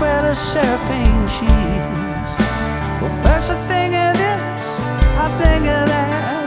spread of surfing cheese. Well, first I think of this, I think of that.